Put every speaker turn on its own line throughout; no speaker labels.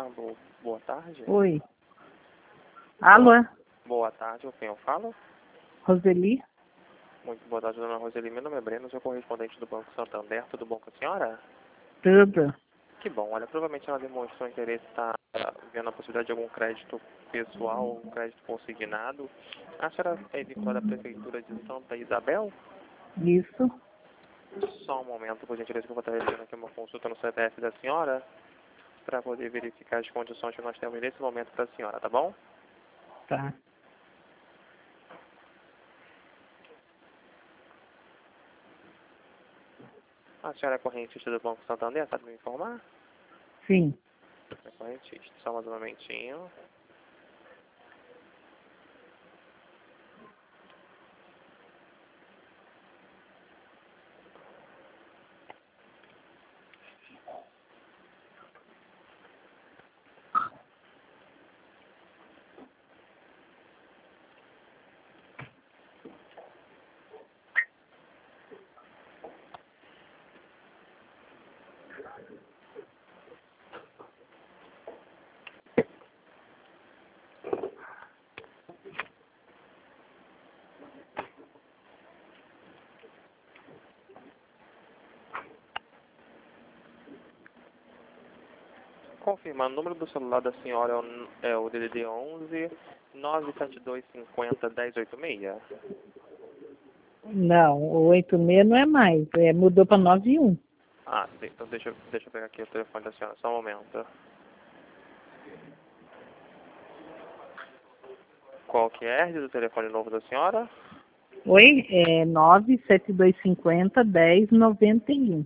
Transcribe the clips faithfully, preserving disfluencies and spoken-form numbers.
Alô, boa tarde.
Oi. Alô?
Boa tarde, com quem eu falo?
Roseli?
Muito boa tarde, dona Roseli. Meu nome é Breno, sou correspondente do Banco Santander. Tudo bom com a senhora?
Tudo.
Que bom. Olha, provavelmente ela demonstrou interesse, está vendo a possibilidade de algum crédito pessoal, um crédito consignado. A senhora é vinculada à Prefeitura de Santa Isabel?
Isso.
Só um momento, por gentileza, que eu vou estar realizando aqui uma consulta no C P F da senhora para poder verificar as condições que nós temos nesse momento para a senhora, tá bom?
Tá.
A senhora é correntista do Banco Santander, sabe me informar?
Sim.
É correntista. Só mais um momentinho. Confirmando, o número do celular da senhora é o, é o D D D onze nove sete dois cinco zero um zero oito seis?
Não, o oito seis não é mais. É, mudou para nove um.
Ah, sim. Então deixa, eu- deixa eu pegar aqui o telefone da senhora. Só um momento. Qual que é do telefone novo da senhora?
Oi? É nove sete dois cinco zero um zero nove um.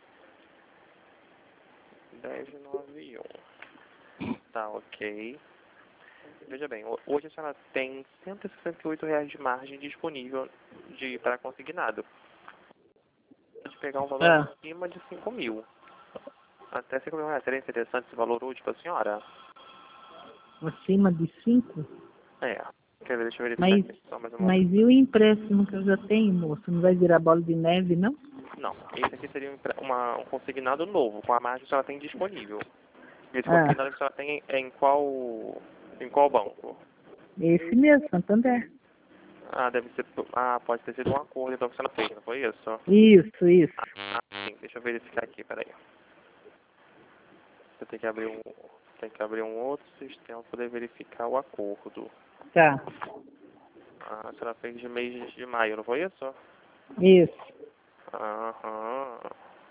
dez nove um. Tá, ok. Veja bem, ho- hoje a senhora tem cento e sessenta e oito reais de margem disponível de, para consignado. Pode pegar um valor
Ah,
acima de cinco mil. Até cinco mil reais. Seria interessante esse valor útil para a senhora?
acima de cinco?
É. Quer ver, deixa eu verificar
Mas,
aqui só mais um
mas
momento.
e o empréstimo que eu já tenho, moço? Não vai virar bola de neve, não?
Não, esse aqui seria um, empre- uma, um consignado novo, com a margem que a senhora tem disponível. Esse
Ah,
consignado que a senhora tem é em qual, em qual banco?
esse mesmo, Santander.
Ah, deve ser, ah, pode ter sido um acordo então que a senhora fez, não foi isso?
Isso, isso.
Ah, sim, deixa eu verificar aqui, peraí. Você tem que abrir um, tem que abrir um outro sistema para poder verificar o acordo.
Tá.
Ah, a senhora fez de mês de maio, não foi isso?
Isso.
Aham.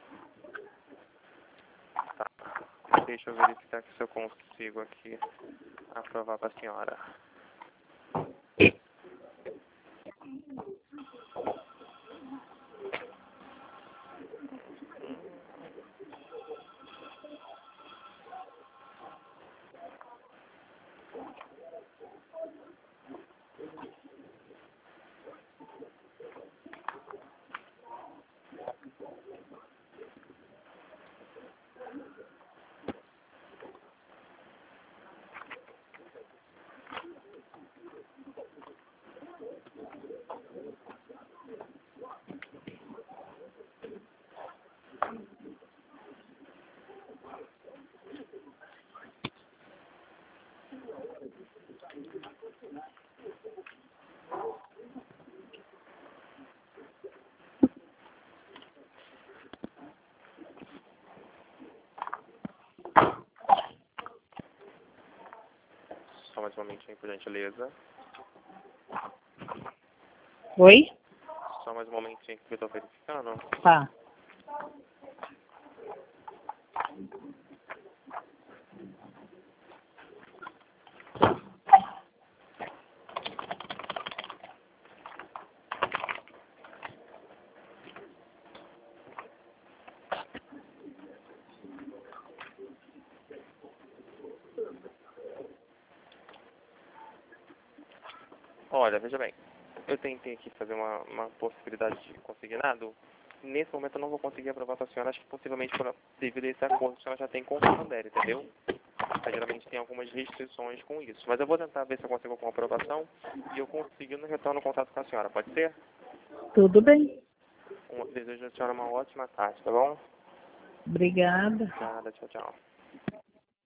Tá. Deixa eu verificar aqui se eu consigo aqui aprovar para a senhora. Só mais um momentinho, por gentileza.
Oi?
Só mais um momentinho que eu estou verificando.
Tá.
Olha, veja bem. Eu tentei aqui fazer uma, uma possibilidade de consignado. Nesse momento eu não vou conseguir aprovar para a senhora, acho que possivelmente por, devido a esse acordo que a senhora já tem com o Santander, entendeu? Mas, geralmente tem algumas restrições com isso. Mas eu vou tentar ver se eu consigo com aprovação e eu conseguindo retorno contato com a senhora, pode ser?
Tudo bem.
Um, desejo a senhora uma ótima tarde, tá bom?
Obrigada.
Nada, tchau, tchau.